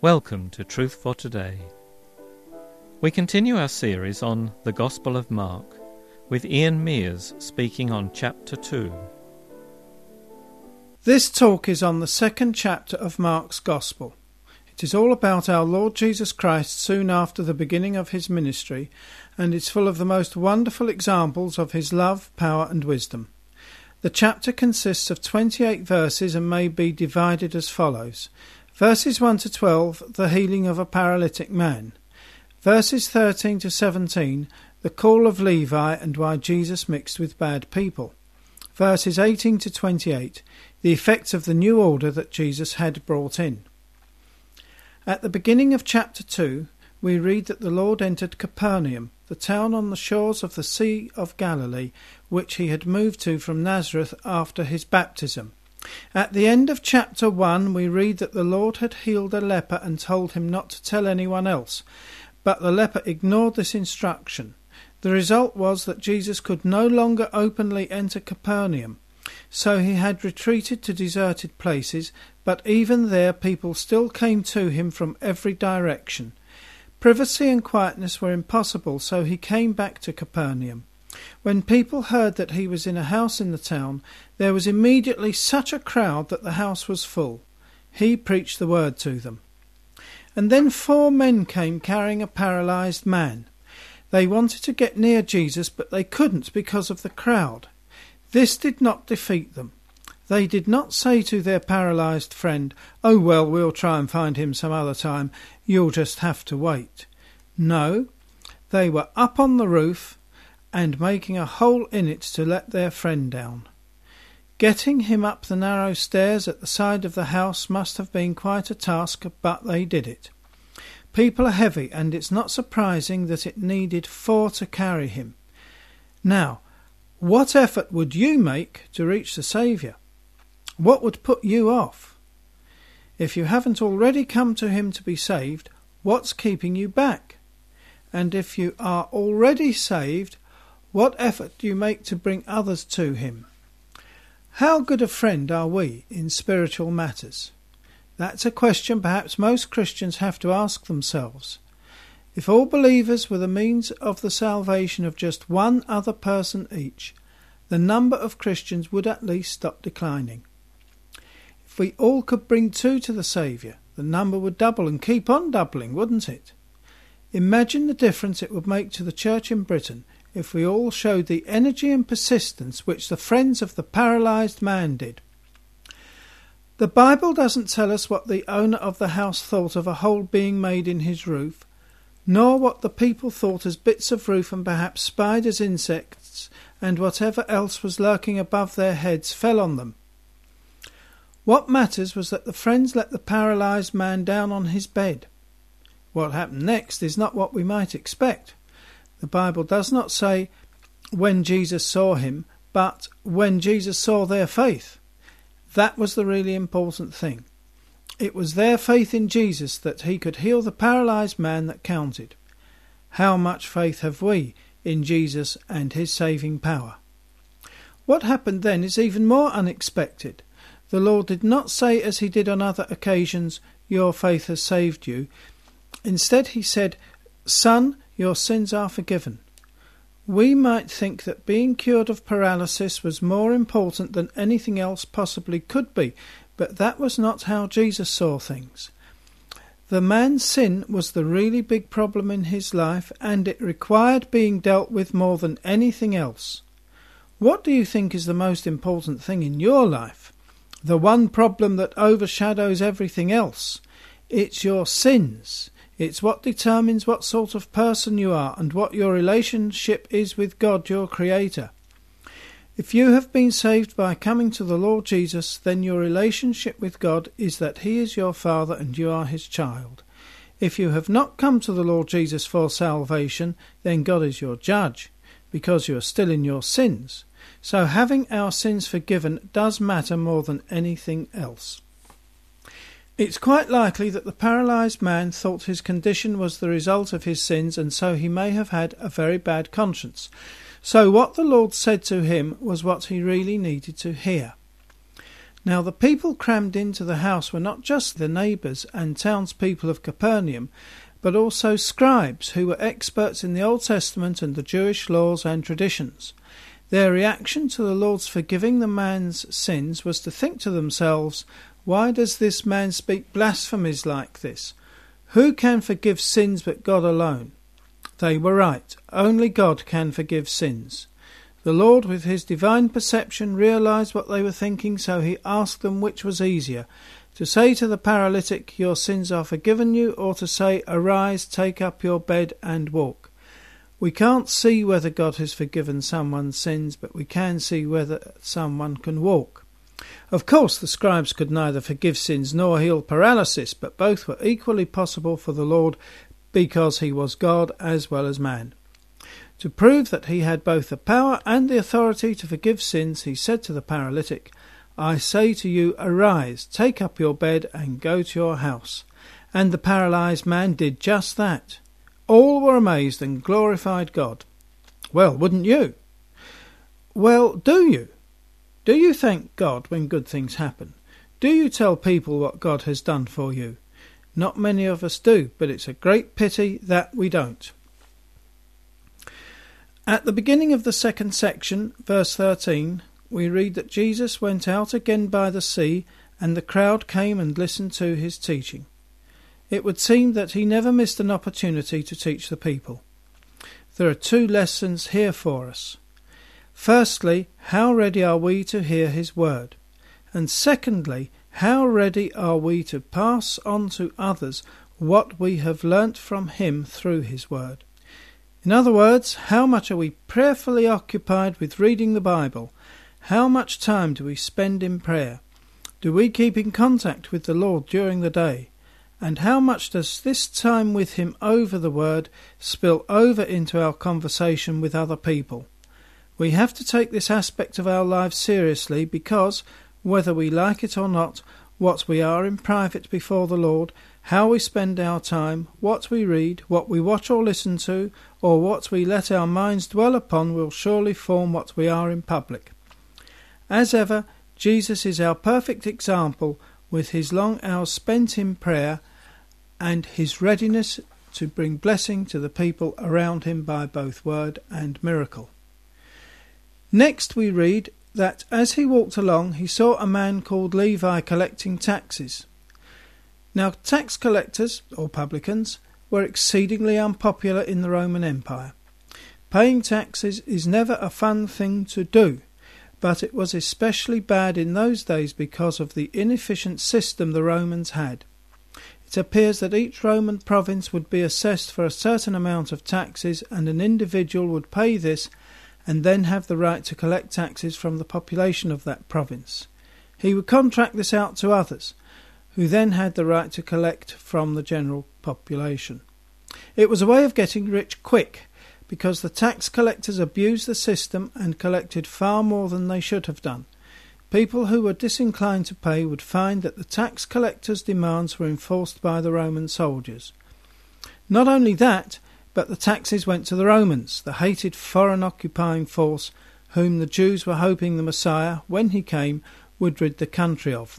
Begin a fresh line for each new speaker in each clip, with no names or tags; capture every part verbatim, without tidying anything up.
Welcome to Truth for Today. We continue our series on the Gospel of Mark, with Ian Mears speaking on chapter two.
This talk is on the second chapter of Mark's Gospel. It is all about our Lord Jesus Christ soon after the beginning of his ministry, and is full of the most wonderful examples of his love, power and wisdom. The chapter consists of twenty-eight verses and may be divided as follows. Verses one to twelve, the healing of a paralytic man. Verses thirteen to seventeen, the call of Levi and why Jesus mixed with bad people. Verses eighteen to twenty-eight, the effects of the new order that Jesus had brought in. At the beginning of chapter two, we read that the Lord entered Capernaum, the town on the shores of the Sea of Galilee, which he had moved to from Nazareth after his baptism. At the end of chapter one, we read that the Lord had healed a leper and told him not to tell anyone else, but the leper ignored this instruction. The result was that Jesus could no longer openly enter Capernaum, so he had retreated to deserted places, but even there people still came to him from every direction. Privacy and quietness were impossible, so he came back to Capernaum. When people heard that he was in a house in the town, there was immediately such a crowd that the house was full. He preached the word to them. And then four men came carrying a paralyzed man. They wanted to get near Jesus, but they couldn't because of the crowd. This did not defeat them. They did not say to their paralyzed friend, "Oh well, we'll try and find him some other time. You'll just have to wait." No, they were up on the roof and making a hole in it to let their friend down. Getting him up the narrow stairs at the side of the house must have been quite a task, but they did it. People are heavy, and it's not surprising that it needed four to carry him. Now, what effort would you make to reach the Saviour? What would put you off? If you haven't already come to him to be saved, what's keeping you back? And if you are already saved, what effort do you make to bring others to him? How good a friend are we in spiritual matters? That's a question perhaps most Christians have to ask themselves. If all believers were the means of the salvation of just one other person each, the number of Christians would at least stop declining. If we all could bring two to the Saviour, the number would double and keep on doubling, wouldn't it? Imagine the difference it would make to the church in Britain if we all showed the energy and persistence which the friends of the paralysed man did. The Bible doesn't tell us what the owner of the house thought of a hole being made in his roof, nor what the people thought as bits of roof and perhaps spiders, insects, and whatever else was lurking above their heads fell on them. What matters was that the friends let the paralysed man down on his bed. What happened next is not what we might expect. The Bible does not say, when Jesus saw him, but when Jesus saw their faith. That was the really important thing. It was their faith in Jesus that he could heal the paralysed man that counted. How much faith have we in Jesus and his saving power? What happened then is even more unexpected. The Lord did not say, as he did on other occasions, "Your faith has saved you." Instead he said, "Son, your sins are forgiven." We might think that being cured of paralysis was more important than anything else possibly could be, but that was not how Jesus saw things. The man's sin was the really big problem in his life, and it required being dealt with more than anything else. What do you think is the most important thing in your life? The one problem that overshadows everything else? It's your sins. It's what determines what sort of person you are and what your relationship is with God, your Creator. If you have been saved by coming to the Lord Jesus, then your relationship with God is that he is your Father and you are his child. If you have not come to the Lord Jesus for salvation, then God is your judge, because you are still in your sins. So having our sins forgiven does matter more than anything else. It's quite likely that the paralysed man thought his condition was the result of his sins, and so he may have had a very bad conscience. So what the Lord said to him was what he really needed to hear. Now the people crammed into the house were not just the neighbours and townspeople of Capernaum, but also scribes who were experts in the Old Testament and the Jewish laws and traditions. Their reaction to the Lord's forgiving the man's sins was to think to themselves, "Why does this man speak blasphemies like this? Who can forgive sins but God alone?" They were right. Only God can forgive sins. The Lord, with his divine perception, realized what they were thinking, so he asked them which was easier, to say to the paralytic, "Your sins are forgiven you," or to say, "Arise, take up your bed and walk." We can't see whether God has forgiven someone's sins, but we can see whether someone can walk. Of course, the scribes could neither forgive sins nor heal paralysis, but both were equally possible for the Lord because he was God as well as man. To prove that he had both the power and the authority to forgive sins, he said to the paralytic, "I say to you, arise, take up your bed and go to your house." And the paralysed man did just that. All were amazed and glorified God. Well, wouldn't you? Well, do you? Do you thank God when good things happen? Do you tell people what God has done for you? Not many of us do, but it's a great pity that we don't. At the beginning of the second section, verse thirteen, we read that Jesus went out again by the sea, and the crowd came and listened to his teaching. It would seem that he never missed an opportunity to teach the people. There are two lessons here for us. Firstly, how ready are we to hear his word? And secondly, how ready are we to pass on to others what we have learnt from him through his word? In other words, how much are we prayerfully occupied with reading the Bible? How much time do we spend in prayer? Do we keep in contact with the Lord during the day? And how much does this time with him over the word spill over into our conversation with other people? We have to take this aspect of our lives seriously because, whether we like it or not, what we are in private before the Lord, how we spend our time, what we read, what we watch or listen to, or what we let our minds dwell upon will surely form what we are in public. As ever, Jesus is our perfect example, with his long hours spent in prayer and his readiness to bring blessing to the people around him by both word and miracle. Next we read that as he walked along he saw a man called Levi collecting taxes. Now tax collectors, or publicans, were exceedingly unpopular in the Roman Empire. Paying taxes is never a fun thing to do, but it was especially bad in those days because of the inefficient system the Romans had. It appears that each Roman province would be assessed for a certain amount of taxes, and an individual would pay this and then have the right to collect taxes from the population of that province. He would contract this out to others, who then had the right to collect from the general population. It was a way of getting rich quick, because the tax collectors abused the system and collected far more than they should have done. People who were disinclined to pay would find that the tax collectors' demands were enforced by the Roman soldiers. Not only that, but the taxes went to the Romans, the hated foreign occupying force whom the Jews were hoping the Messiah, when he came, would rid the country of.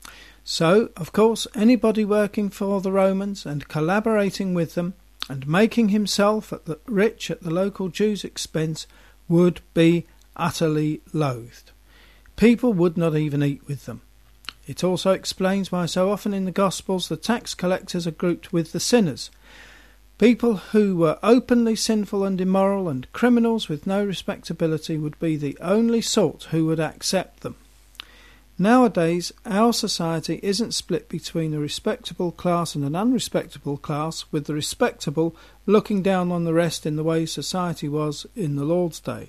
So, of course, anybody working for the Romans and collaborating with them and making himself at the rich at the local Jews' expense would be utterly loathed. People would not even eat with them. It also explains why so often in the Gospels the tax collectors are grouped with the sinners. People who were openly sinful and immoral and criminals with no respectability would be the only sort who would accept them. Nowadays, our society isn't split between a respectable class and an unrespectable class, with the respectable looking down on the rest in the way society was in the Lord's day.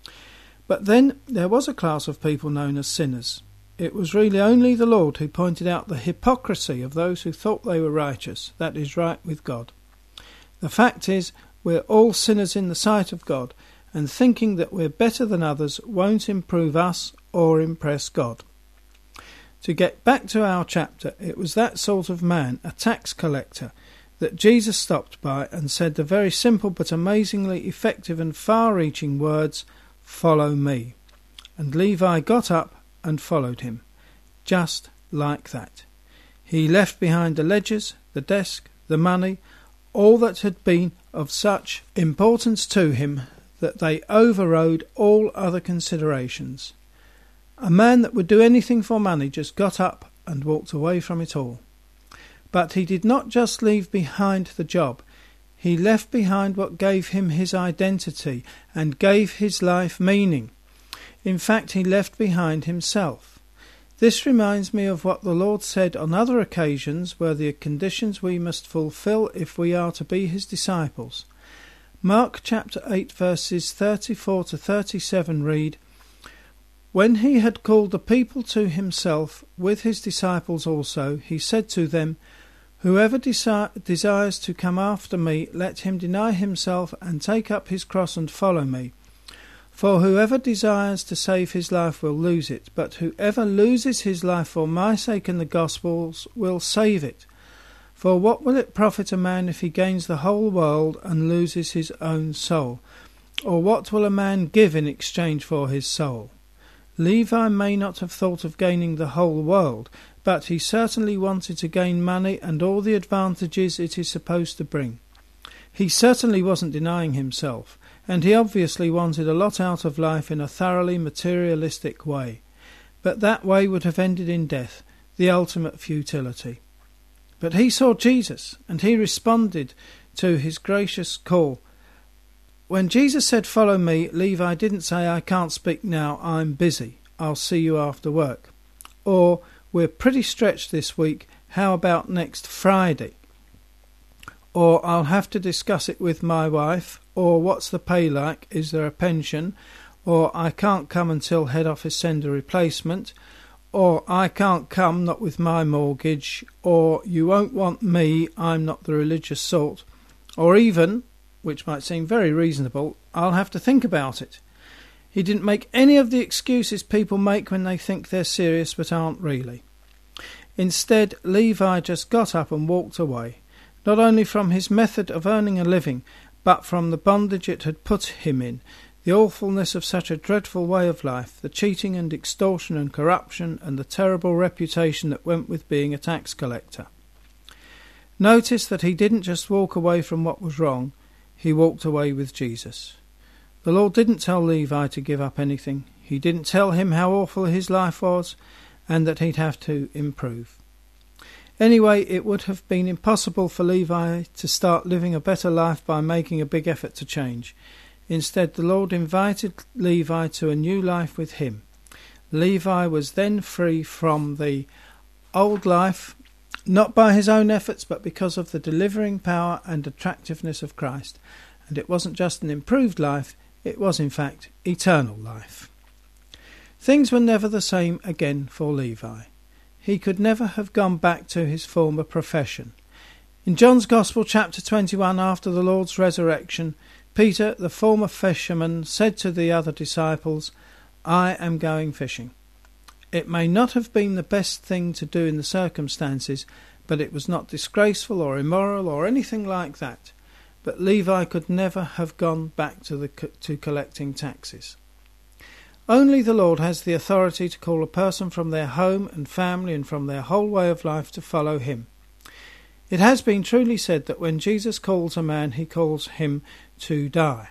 But then there was a class of people known as sinners. It was really only the Lord who pointed out the hypocrisy of those who thought they were righteous, that is, right with God. The fact is, we're all sinners in the sight of God, and thinking that we're better than others won't improve us or impress God. To get back to our chapter, it was that sort of man, a tax collector, that Jesus stopped by and said the very simple but amazingly effective and far-reaching words, "Follow me." And Levi got up and followed him. just like that. He left behind the ledgers, the desk, the money, all that had been of such importance to him that they overrode all other considerations. A man that would do anything for money just got up and walked away from it all. But he did not just leave behind the job. He left behind what gave him his identity and gave his life meaning. In fact, he left behind himself. This reminds me of what the Lord said on other occasions were the conditions we must fulfill if we are to be his disciples. Mark chapter eight verses thirty-four to thirty-seven read, "When he had called the people to himself with his disciples also, he said to them, Whoever desi- desires to come after me, let him deny himself and take up his cross and follow me. For whoever desires to save his life will lose it, but whoever loses his life for my sake and the gospel's will save it. For what will it profit a man if he gains the whole world and loses his own soul? Or what will a man give in exchange for his soul? Levi may not have thought of gaining the whole world, but he certainly wanted to gain money and all the advantages it is supposed to bring. He certainly wasn't denying himself, and he obviously wanted a lot out of life in a thoroughly materialistic way. But that way would have ended in death, the ultimate futility. But he saw Jesus, and he responded to his gracious call. When Jesus said, "Follow me," Levi didn't say, "I can't speak now, I'm busy, I'll see you after work." Or, "We're pretty stretched this week, how about next Friday?" Or, "I'll have to discuss it with my wife," or "What's the pay like, is there a pension?" Or, "I can't come until head office send a replacement," or "I can't come, not with my mortgage," or "You won't want me, I'm not the religious sort," or even, which might seem very reasonable, "I'll have to think about it." He didn't make any of the excuses people make when they think they're serious but aren't really. Instead, Levi just got up and walked away, not only from his method of earning a living, but from the bondage it had put him in, the awfulness of such a dreadful way of life, the cheating and extortion and corruption, and the terrible reputation that went with being a tax collector. Notice that he didn't just walk away from what was wrong, he walked away with Jesus. The Lord didn't tell Levi to give up anything. He didn't tell him how awful his life was and that he'd have to improve. Anyway, it would have been impossible for Levi to start living a better life by making a big effort to change. Instead, the Lord invited Levi to a new life with him. Levi was then free from the old life, not by his own efforts, but because of the delivering power and attractiveness of Christ. And it wasn't just an improved life, it was in fact eternal life. Things were never the same again for Levi. He could never have gone back to his former profession. In John's Gospel, chapter twenty-one, after the Lord's resurrection, Peter, the former fisherman, said to the other disciples, "I am going fishing." It may not have been the best thing to do in the circumstances, but it was not disgraceful or immoral or anything like that. But Levi could never have gone back to the to collecting taxes. Only the Lord has the authority to call a person from their home and family and from their whole way of life to follow him. It has been truly said that when Jesus calls a man, he calls him to die.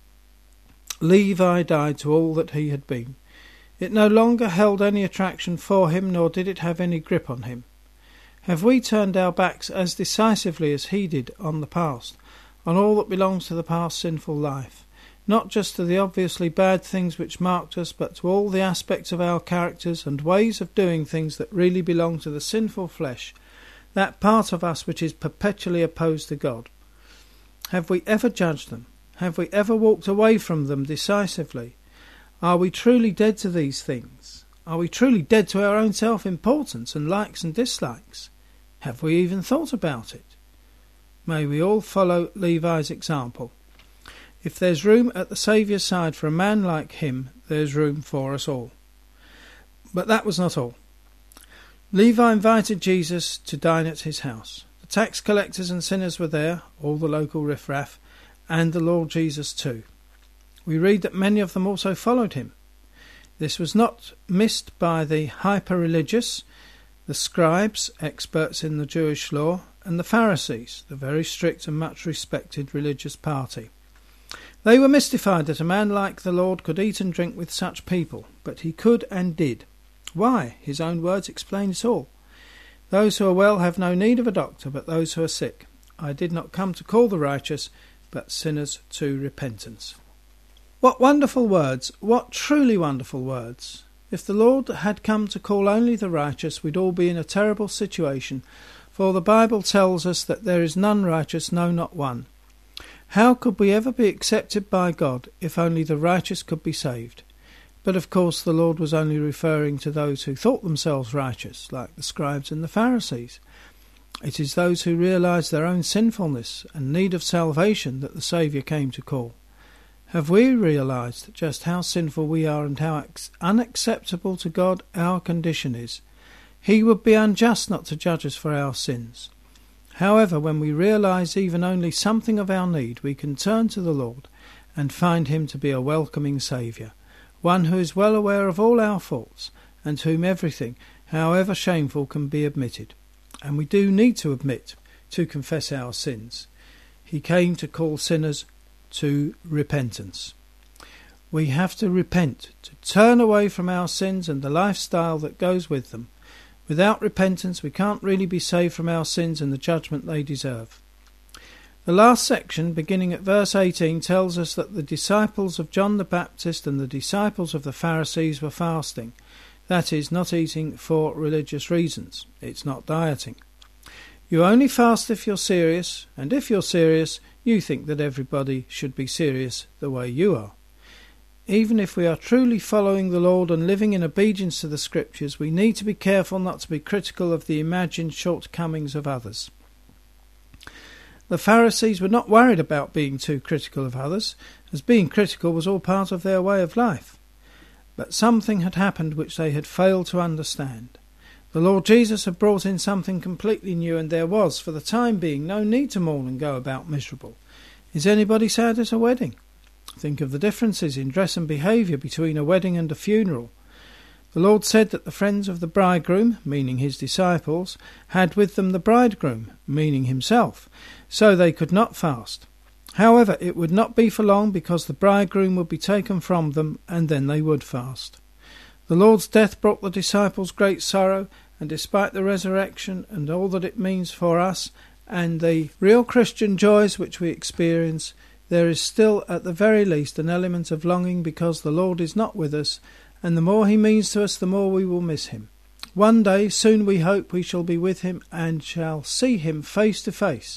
Levi died to all that he had been. It no longer held any attraction for him, nor did it have any grip on him. Have we turned our backs as decisively as he did on the past, on all that belongs to the past sinful life? Not just to the obviously bad things which marked us, but to all the aspects of our characters and ways of doing things that really belong to the sinful flesh, that part of us which is perpetually opposed to God. Have we ever judged them? Have we ever walked away from them decisively? Are we truly dead to these things? Are we truly dead to our own self-importance and likes and dislikes? Have we even thought about it? May we all follow Levi's example. If there's room at the Saviour's side for a man like him, there's room for us all. But that was not all. Levi invited Jesus to dine at his house. The tax collectors and sinners were there, all the local riffraff, and the Lord Jesus too. We read that many of them also followed him. This was not missed by the hyper-religious, the scribes, experts in the Jewish law, and the Pharisees, the very strict and much respected religious party. They were mystified that a man like the Lord could eat and drink with such people, but he could and did. Why? His own words explain it all. Those who are well have no need of a doctor, but those who are sick. I did not come to call the righteous, but sinners to repentance. What wonderful words! What truly wonderful words! If the Lord had come to call only the righteous, we'd all be in a terrible situation, for the Bible tells us that there is none righteous, no, not one. How could we ever be accepted by God if only the righteous could be saved? But of course the Lord was only referring to those who thought themselves righteous, like the scribes and the Pharisees. It is those who realise their own sinfulness and need of salvation that the Saviour came to call. Have we realised just how sinful we are and how unacceptable to God our condition is? He would be unjust not to judge us for our sins. However, when we realise even only something of our need, we can turn to the Lord and find him to be a welcoming Saviour, one who is well aware of all our faults, and to whom everything, however shameful, can be admitted. And we do need to admit, to confess our sins. He came to call sinners to repentance. We have to repent, to turn away from our sins and the lifestyle that goes with them. Without repentance, we can't really be saved from our sins and the judgment they deserve. The last section, beginning at verse eighteen, tells us that the disciples of John the Baptist and the disciples of the Pharisees were fasting. That is, not eating for religious reasons. It's not dieting. You only fast if you're serious, and if you're serious, you think that everybody should be serious the way you are. Even if we are truly following the Lord and living in obedience to the Scriptures, we need to be careful not to be critical of the imagined shortcomings of others. The Pharisees were not worried about being too critical of others, as being critical was all part of their way of life. But something had happened which they had failed to understand. The Lord Jesus had brought in something completely new, and there was, for the time being, no need to mourn and go about miserable. Is anybody sad at a wedding? Think of the differences in dress and behaviour between a wedding and a funeral. The Lord said that the friends of the bridegroom, meaning his disciples, had with them the bridegroom, meaning himself, so they could not fast. However, it would not be for long, because the bridegroom would be taken from them, and then they would fast. The Lord's death brought the disciples great sorrow, and despite the resurrection and all that it means for us, and the real Christian joys which we experience, there is still at the very least an element of longing, because the Lord is not with us, and the more he means to us, the more we will miss him. One day, soon we hope, we shall be with him and shall see him face to face,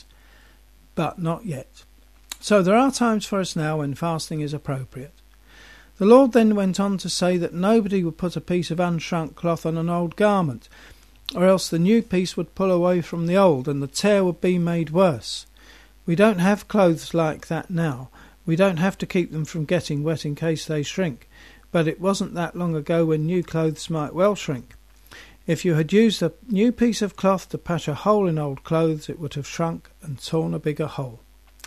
but not yet. So there are times for us now when fasting is appropriate. The Lord then went on to say that nobody would put a piece of unshrunk cloth on an old garment, or else the new piece would pull away from the old, and the tear would be made worse. We don't have clothes like that now. We don't have to keep them from getting wet in case they shrink. But it wasn't that long ago when new clothes might well shrink. If you had used a new piece of cloth to patch a hole in old clothes, it would have shrunk and torn a bigger hole.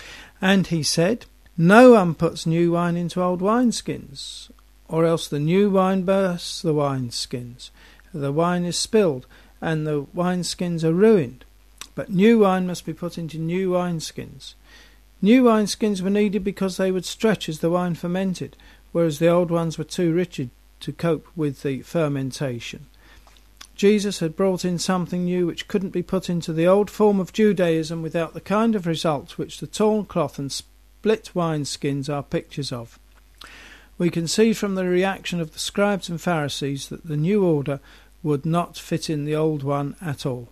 And he said, no one puts new wine into old wineskins, or else the new wine bursts the wineskins. The wine is spilled, and the wineskins are ruined. But new wine must be put into new wineskins. New wineskins were needed because they would stretch as the wine fermented, whereas the old ones were too rigid to cope with the fermentation. Jesus had brought in something new which couldn't be put into the old form of Judaism without the kind of results which the torn cloth and split wineskins are pictures of. We can see from the reaction of the scribes and Pharisees that the new order would not fit in the old one at all.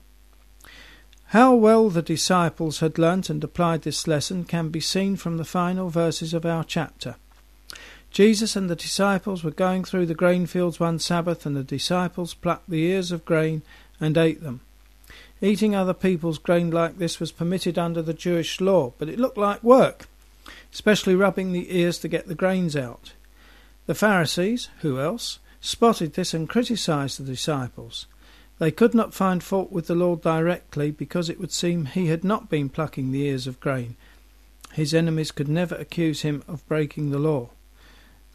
How well the disciples had learnt and applied this lesson can be seen from the final verses of our chapter. Jesus and the disciples were going through the grain fields one Sabbath, and the disciples plucked the ears of grain and ate them. Eating other people's grain like this was permitted under the Jewish law, but it looked like work, especially rubbing the ears to get the grains out. The Pharisees, who else, spotted this and criticised the disciples. They could not find fault with the Lord directly, because it would seem he had not been plucking the ears of grain. His enemies could never accuse him of breaking the law.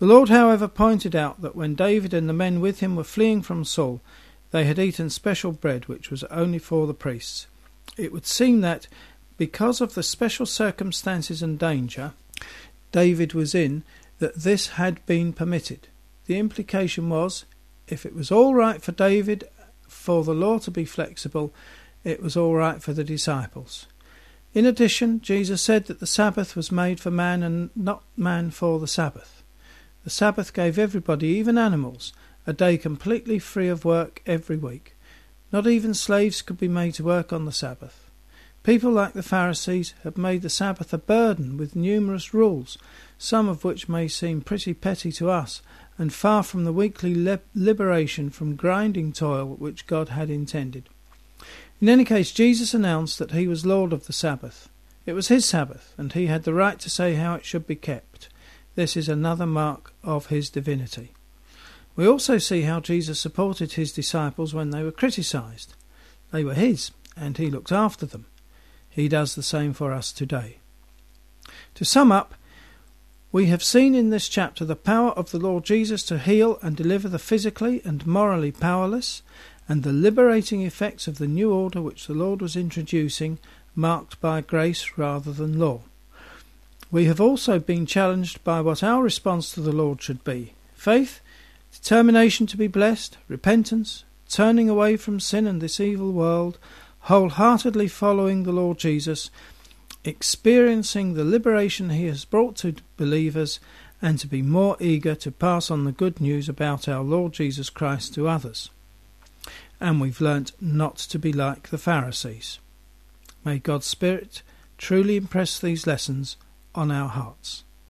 The Lord, however, pointed out that when David and the men with him were fleeing from Saul, they had eaten special bread which was only for the priests. It would seem that, because of the special circumstances and danger David was in, that this had been permitted. The implication was, if it was all right for David for the law to be flexible, it was all right for the disciples. In addition, Jesus said that the Sabbath was made for man and not man for the Sabbath. The Sabbath gave everybody, even animals, a day completely free of work every week. Not even slaves could be made to work on the Sabbath. People like the Pharisees had made the Sabbath a burden with numerous rules, some of which may seem pretty petty to us, and far from the weekly li- liberation from grinding toil which God had intended. In any case, Jesus announced that he was Lord of the Sabbath. It was his Sabbath, and he had the right to say how it should be kept. This is another mark of his divinity. We also see how Jesus supported his disciples when they were criticised. They were his, and he looked after them. He does the same for us today. To sum up, we have seen in this chapter the power of the Lord Jesus to heal and deliver the physically and morally powerless, and the liberating effects of the new order which the Lord was introducing, marked by grace rather than law. We have also been challenged by what our response to the Lord should be: faith, determination to be blessed, repentance, turning away from sin and this evil world, wholeheartedly following the Lord Jesus, experiencing the liberation he has brought to believers, and to be more eager to pass on the good news about our Lord Jesus Christ to others. And we've learnt not to be like the Pharisees. May God's Spirit truly impress these lessons on our hearts.